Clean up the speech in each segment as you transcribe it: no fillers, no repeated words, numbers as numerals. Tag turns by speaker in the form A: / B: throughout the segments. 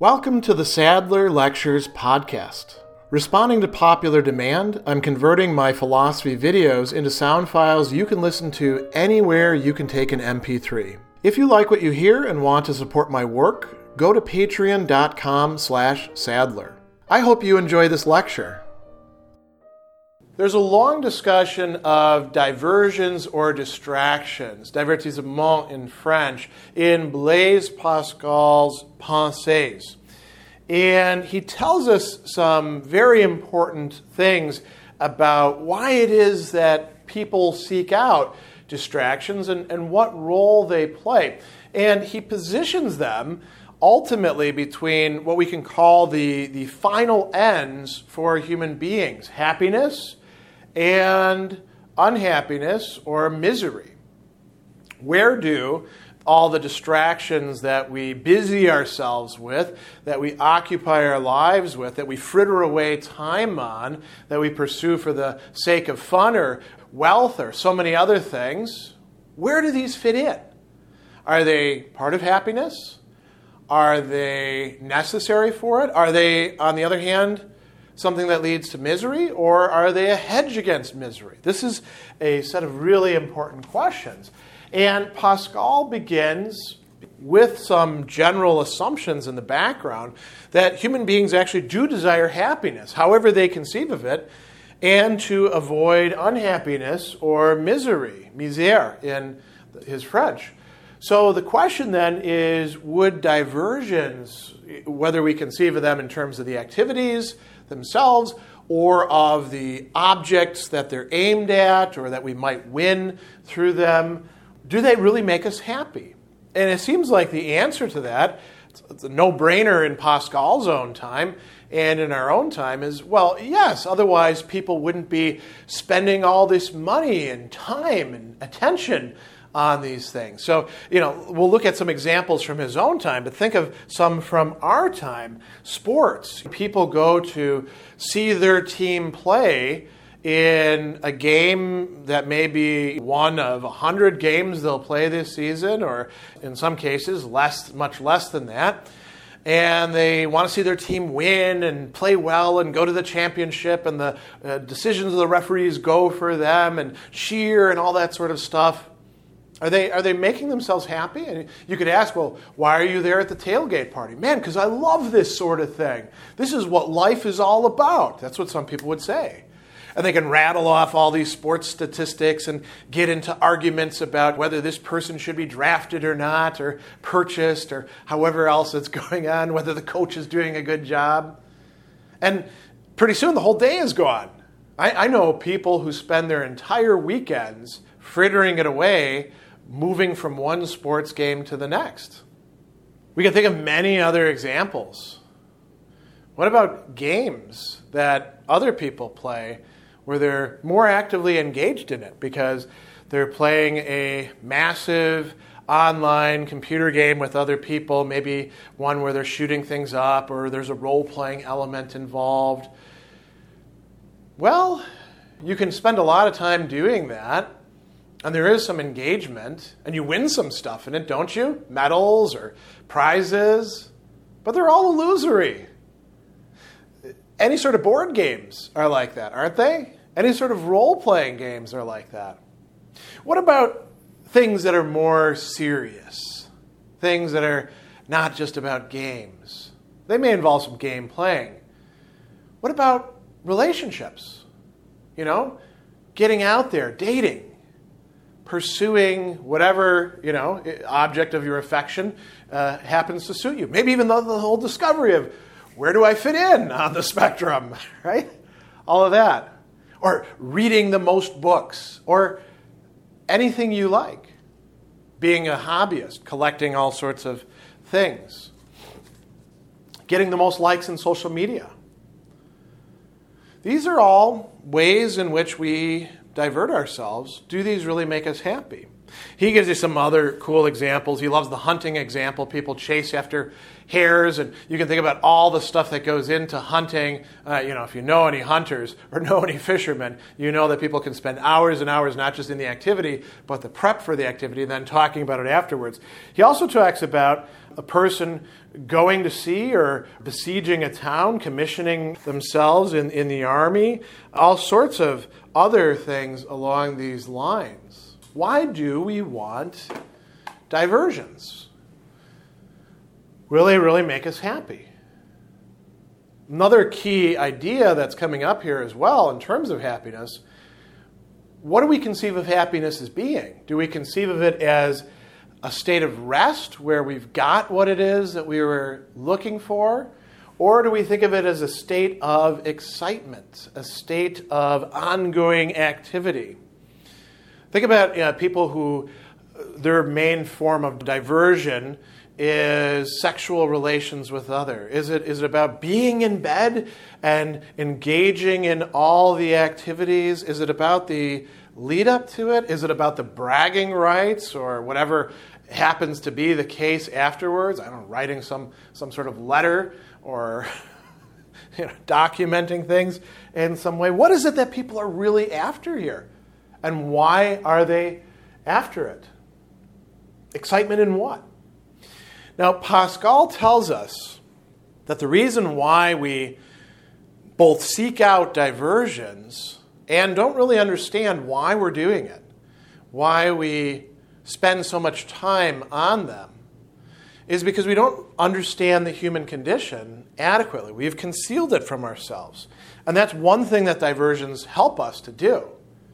A: Welcome to the Sadler Lectures podcast. Responding to popular demand, I'm converting my philosophy videos into sound files you can listen to anywhere you can take an MP3. If you like what you hear and want to support my work, go to patreon.com/Sadler. I hope you enjoy this lecture. There's a long discussion of diversions or distractions, divertissement in French, in Blaise Pascal's Pensées. And he tells us some very important things about why it is that people seek out distractions and what role they play. And he positions them ultimately between what we can call the final ends for human beings, happiness and unhappiness or misery. Where do all the distractions that we busy ourselves with, that we occupy our lives with, that we fritter away time on, that we pursue for the sake of fun or wealth or so many other things, where do these fit in? Are they part of happiness? Are they necessary for it? Are they, on the other hand, something that leads to misery, or are they a hedge against misery? This is a set of really important questions. And Pascal begins with some general assumptions in the background that human beings actually do desire happiness, however they conceive of it, and to avoid unhappiness or misery, misère in his French. So the question then is, would diversions, whether we conceive of them in terms of the activities themselves or of the objects that they're aimed at or that we might win through them, do they really make us happy? And it seems like the answer to that, it's a no-brainer in Pascal's own time and in our own time, is, well, yes, otherwise people wouldn't be spending all this money and time and attention on these things. So, we'll look at some examples from his own time, but think of some from our time. Sports. People go to see their team play in a game that may be one of 100 games they'll play this season, or in some cases much less than that. And they want to see their team win and play well and go to the championship, and the decisions of the referees go for them and cheer and all that sort of stuff. Are they making themselves happy? And you could ask, well, why are you there at the tailgate party? Man, because I love this sort of thing. This is what life is all about. That's what some people would say. And they can rattle off all these sports statistics and get into arguments about whether this person should be drafted or not, or purchased, or however else it's going on, whether the coach is doing a good job. And pretty soon the whole day is gone. I know people who spend their entire weekends frittering it away, moving from one sports game to the next. We can think of many other examples. What about games that other people play where they're more actively engaged in it because they're playing a massive online computer game with other people, maybe one where they're shooting things up or there's a role-playing element involved? Well, you can spend a lot of time doing that, and there is some engagement, and you win some stuff in it, don't you? Medals or prizes, but they're all illusory. Any sort of board games are like that, aren't they? Any sort of role-playing games are like that. What about things that are more serious? Things that are not just about games. They may involve some game playing. What about relationships? Getting out there, dating, pursuing whatever, object of your affection happens to suit you. Maybe even the whole discovery of where do I fit in on the spectrum, right? All of that. Or reading the most books, or anything you like. Being a hobbyist, collecting all sorts of things. Getting the most likes in social media. These are all ways in which we divert ourselves. Do these really make us happy? He gives you some other cool examples. He loves the hunting example. People chase after hares, and you can think about all the stuff that goes into hunting. If you know any hunters or know any fishermen, you know that people can spend hours and hours not just in the activity, but the prep for the activity and then talking about it afterwards. He also talks about a person going to sea or besieging a town, commissioning themselves in the army, all sorts of other things along these lines. Why do we want diversions? Will they really make us happy? Another key idea that's coming up here as well in terms of happiness, what do we conceive of happiness as being? Do we conceive of it as a state of rest where we've got what it is that we were looking for? Or do we think of it as a state of excitement, a state of ongoing activity? Think about people who their main form of diversion is sexual relations with others. Is it about being in bed and engaging in all the activities? Is it about the lead up to it? Is it about the bragging rights or whatever happens to be the case afterwards? I don't know, writing some sort of letter or documenting things in some way. What is it that people are really after here? And why are they after it? Excitement in what? Now, Pascal tells us that the reason why we both seek out diversions and don't really understand why we're doing it, why we spend so much time on them, is because we don't understand the human condition adequately. We've concealed it from ourselves. And that's one thing that diversions help us to do.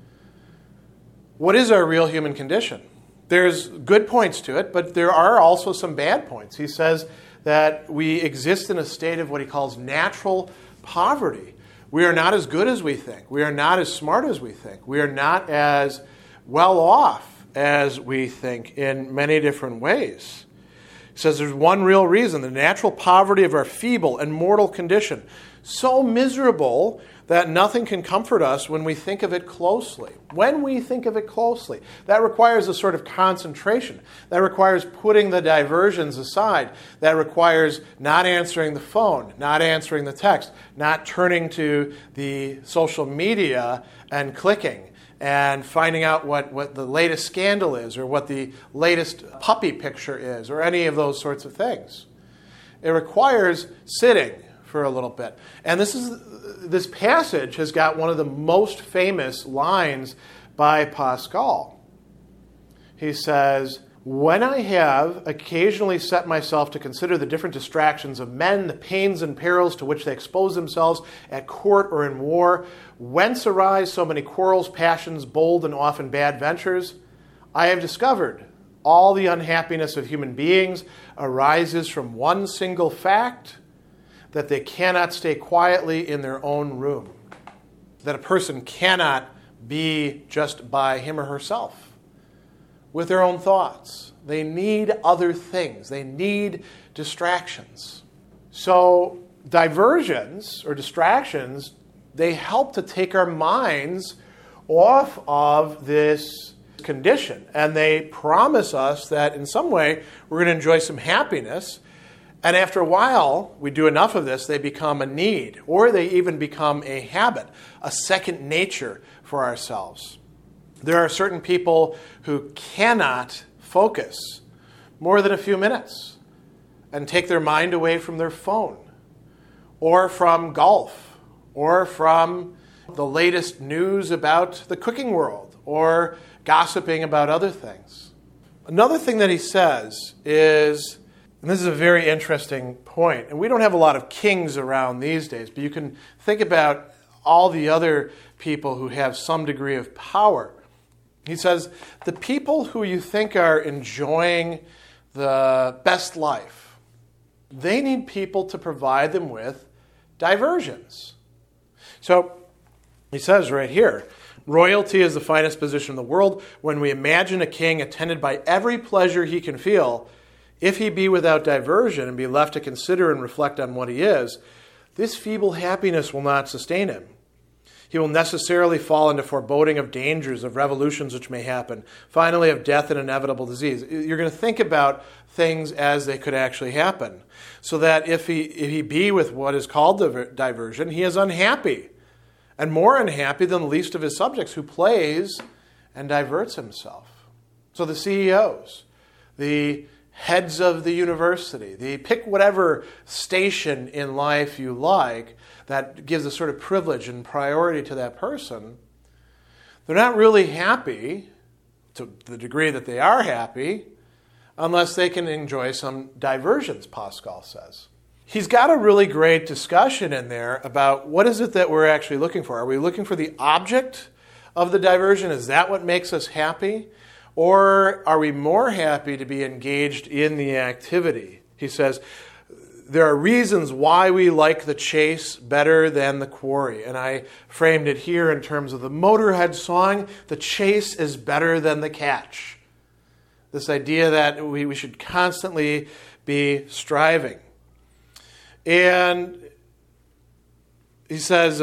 A: What is our real human condition? There's good points to it, but there are also some bad points. He says that we exist in a state of what he calls natural poverty. We are not as good as we think. We are not as smart as we think. We are not as well off as we think in many different ways. He says there's one real reason, the natural poverty of our feeble and mortal condition. So miserable that nothing can comfort us when we think of it closely. When we think of it closely, that requires a sort of concentration. That requires putting the diversions aside. That requires not answering the phone, not answering the text, not turning to the social media and clicking and finding out what the latest scandal is or what the latest puppy picture is or any of those sorts of things. It requires sitting for a little bit. And this passage has got one of the most famous lines by Pascal. He says, "When I have occasionally set myself to consider the different distractions of men, the pains and perils to which they expose themselves at court or in war, whence arise so many quarrels, passions, bold and often bad ventures, I have discovered all the unhappiness of human beings arises from one single fact, that they cannot stay quietly in their own room." That a person cannot be just by him or herself with their own thoughts. They need other things. They need distractions. So diversions or distractions, they help to take our minds off of this condition. And they promise us that in some way we're going to enjoy some happiness. And after a while, we do enough of this, they become a need, or they even become a habit, a second nature for ourselves. There are certain people who cannot focus more than a few minutes and take their mind away from their phone, or from golf, or from the latest news about the cooking world, or gossiping about other things. Another thing that he says is, and this is a very interesting point, and we don't have a lot of kings around these days, but you can think about all the other people who have some degree of power. He says, the people who you think are enjoying the best life, they need people to provide them with diversions. So he says right here, royalty is the finest position in the world. When we imagine a king attended by every pleasure he can feel, if he be without diversion and be left to consider and reflect on what he is, this feeble happiness will not sustain him. He will necessarily fall into foreboding of dangers, of revolutions which may happen, finally of death and inevitable disease. You're going to think about things as they could actually happen, so that if he be with what is called diversion, he is unhappy, and more unhappy than the least of his subjects, who plays and diverts himself. So the CEOs, the heads of the university, pick whatever station in life you like that gives a sort of privilege and priority to that person, they're not really happy, to the degree that they are happy, unless they can enjoy some diversions, Pascal says. He's got a really great discussion in there about what is it that we're actually looking for. Are we looking for the object of the diversion? Is that what makes us happy? Or are we more happy to be engaged in the activity? He says, there are reasons why we like the chase better than the quarry. And I framed it here in terms of the Motorhead song, the chase is better than the catch. This idea that we should constantly be striving. And he says,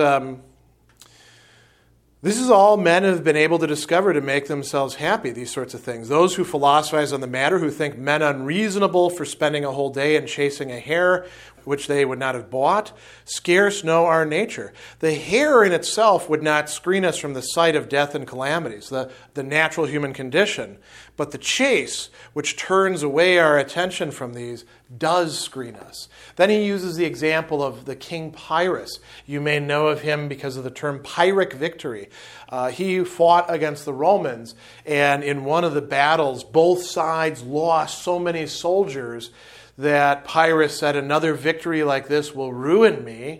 A: this is all men have been able to discover to make themselves happy, these sorts of things. Those who philosophize on the matter, who think men unreasonable for spending a whole day in chasing a hare which they would not have bought, scarce know our nature. The hare in itself would not screen us from the sight of death and calamities, the natural human condition. But the chase, which turns away our attention from these, does screen us. Then he uses the example of the king Pyrrhus. You may know of him because of the term Pyrrhic victory. He fought against the Romans, and in one of the battles, both sides lost so many soldiers that Pyrrhus said, another victory like this will ruin me.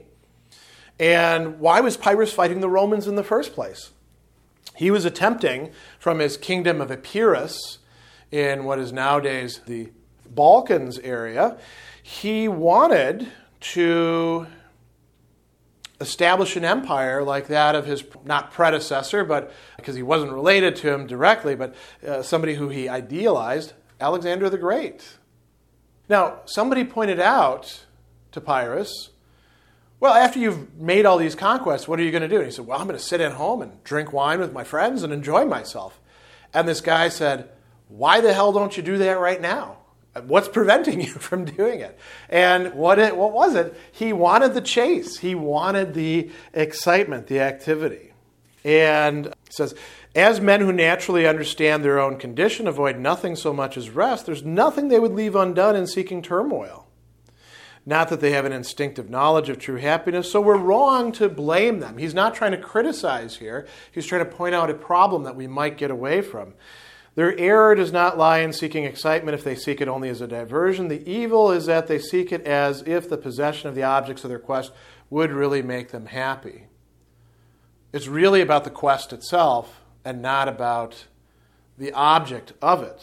A: And why was Pyrrhus fighting the Romans in the first place? He was attempting, from his kingdom of Epirus, in what is nowadays the Balkans area, he wanted to establish an empire like that of his, not predecessor, but because he wasn't related to him directly, but somebody who he idealized, Alexander the Great. Now, somebody pointed out to Pyrrhus, well, after you've made all these conquests, what are you going to do? And he said, well, I'm going to sit at home and drink wine with my friends and enjoy myself. And this guy said, why the hell don't you do that right now? What's preventing you from doing it? And what was it? He wanted the chase. He wanted the excitement, the activity. And it says, as men who naturally understand their own condition avoid nothing so much as rest, there's nothing they would leave undone in seeking turmoil. Not that they have an instinctive knowledge of true happiness, so we're wrong to blame them. He's not trying to criticize here. He's trying to point out a problem that we might get away from. Their error does not lie in seeking excitement if they seek it only as a diversion. The evil is that they seek it as if the possession of the objects of their quest would really make them happy. It's really about the quest itself and not about the object of it.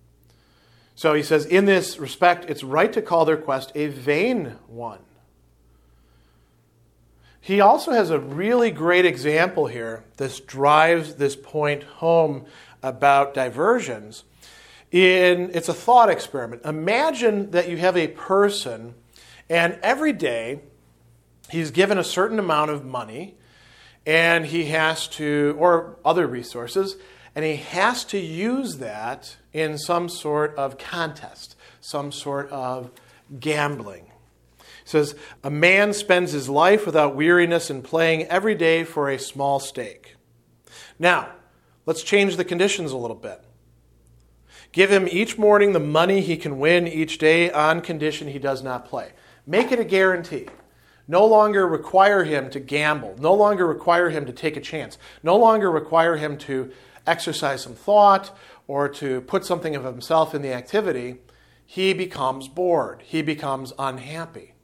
A: So he says, in this respect, it's right to call their quest a vain one. He also has a really great example here. This drives this point home about diversions. It's a thought experiment. Imagine that you have a person, and every day he's given a certain amount of money, and he has to, or other resources, and he has to use that in some sort of contest, some sort of gambling. He says, a man spends his life without weariness in playing every day for a small stake. Now, let's change the conditions a little bit. Give him each morning the money he can win each day on condition he does not play. Make it a guarantee. No longer require him to gamble. No longer require him to take a chance. No longer require him to exercise some thought or to put something of himself in the activity. He becomes bored. He becomes unhappy.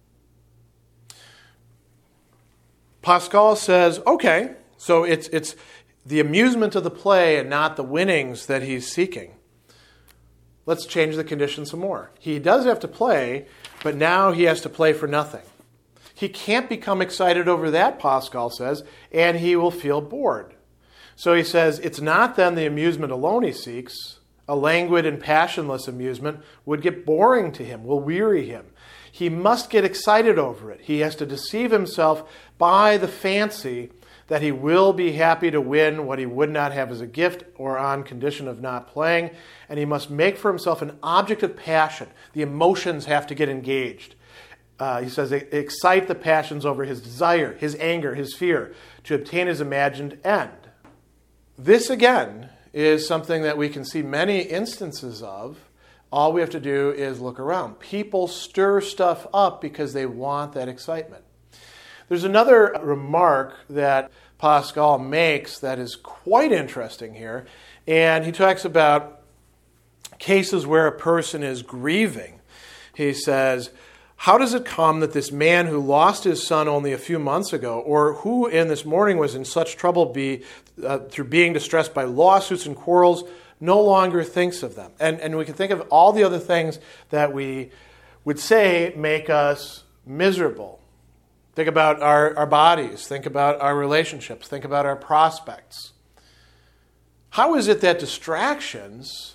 A: Pascal says, okay, so it's the amusement of the play and not the winnings that he's seeking. Let's change the conditions some more. He does have to play, but now he has to play for nothing. He can't become excited over that, Pascal says, and he will feel bored. So he says, it's not then the amusement alone he seeks. A languid and passionless amusement would get boring to him, will weary him. He must get excited over it. He has to deceive himself by the fancy that he will be happy to win what he would not have as a gift or on condition of not playing, and he must make for himself an object of passion. The emotions have to get engaged. He says, excite the passions over his desire, his anger, his fear, to obtain his imagined end. This, again, is something that we can see many instances of. All we have to do is look around. People stir stuff up because they want that excitement. There's another remark that Pascal makes that is quite interesting here, and he talks about cases where a person is grieving. He says, how does it come that this man who lost his son only a few months ago, or who in this morning was in such trouble through being distressed by lawsuits and quarrels, no longer thinks of them? And we can think of all the other things that we would say make us miserable. Think about our bodies. Think about our relationships. Think about our prospects. How is it that distractions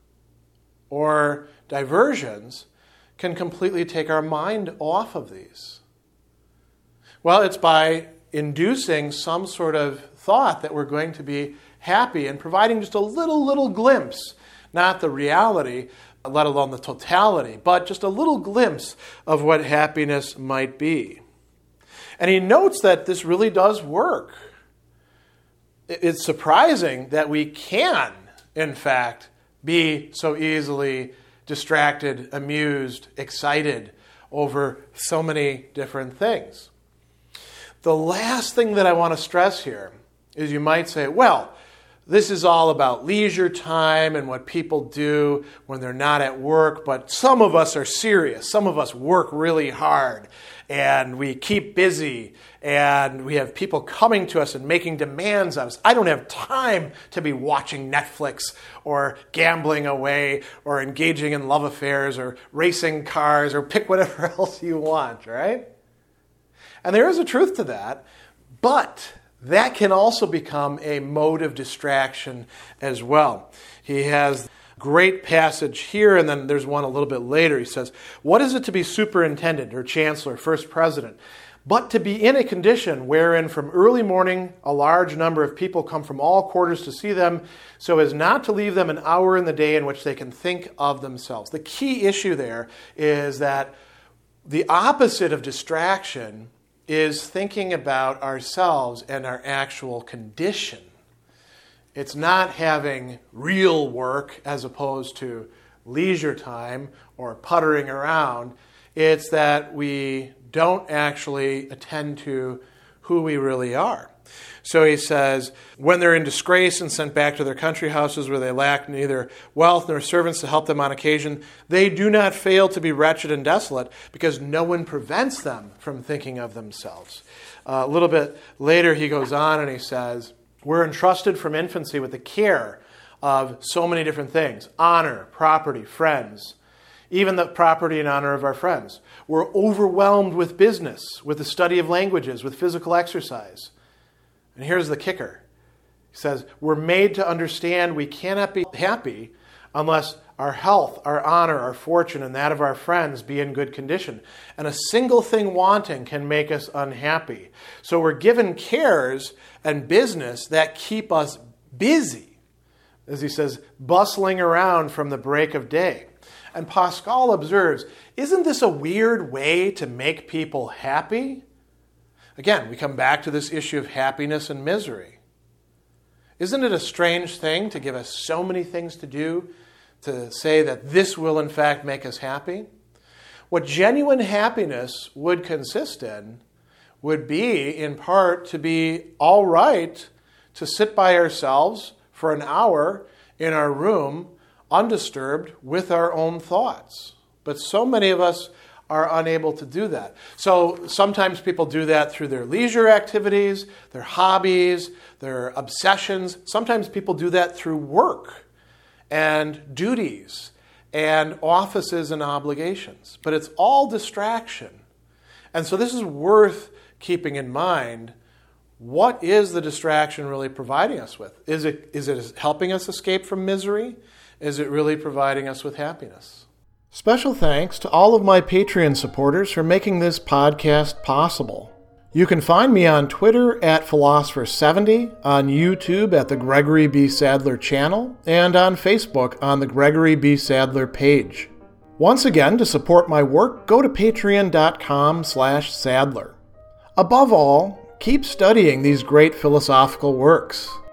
A: or diversions can completely take our mind off of these? Well, it's by inducing some sort of thought that we're going to be happy and providing just a little glimpse, not the reality, let alone the totality, but just a little glimpse of what happiness might be. And he notes that this really does work. It's surprising that we can, in fact, be so easily distracted, amused, excited over so many different things. The last thing that I want to stress here is you might say, well, this is all about leisure time and what people do when they're not at work, but some of us are serious. Some of us work really hard, and we keep busy, and we have people coming to us and making demands of us. I don't have time to be watching Netflix or gambling away or engaging in love affairs or racing cars or pick whatever else you want, right? And there is a truth to that, but that can also become a mode of distraction as well. He has a great passage here, and then there's one a little bit later. He says, what is it to be superintendent or chancellor, first president, but to be in a condition wherein from early morning a large number of people come from all quarters to see them, so as not to leave them an hour in the day in which they can think of themselves. The key issue there is that the opposite of distraction is thinking about ourselves and our actual condition. It's not having real work as opposed to leisure time or puttering around. It's that we don't actually attend to who we really are. So he says, when they're in disgrace and sent back to their country houses where they lack neither wealth nor servants to help them on occasion, they do not fail to be wretched and desolate because no one prevents them from thinking of themselves. A little bit later he goes on and he says, we're entrusted from infancy with the care of so many different things: honor, property, friends, even the property and honor of our friends. We're overwhelmed with business, with the study of languages, with physical exercise. And here's the kicker. He says, we're made to understand we cannot be happy unless our health, our honor, our fortune, and that of our friends be in good condition. And a single thing wanting can make us unhappy. So we're given cares and business that keep us busy, as he says, bustling around from the break of day. And Pascal observes, isn't this a weird way to make people happy? Again, we come back to this issue of happiness and misery. Isn't it a strange thing to give us so many things to do, to say that this will in fact make us happy? What genuine happiness would consist in would be, in part, to be all right to sit by ourselves for an hour in our room, undisturbed with our own thoughts. But so many of us are unable to do that. So sometimes people do that through their leisure activities, their hobbies, their obsessions. Sometimes people do that through work and duties and offices and obligations. But it's all distraction. And so this is worth keeping in mind. What is the distraction really providing us with? Is it helping us escape from misery? Is it really providing us with happiness? Special thanks to all of my Patreon supporters for making this podcast possible. You can find me on Twitter at Philosopher70, on YouTube at the Gregory B. Sadler channel, and on Facebook on the Gregory B. Sadler page. Once again, to support my work, go to patreon.com/Sadler. Above all, keep studying these great philosophical works.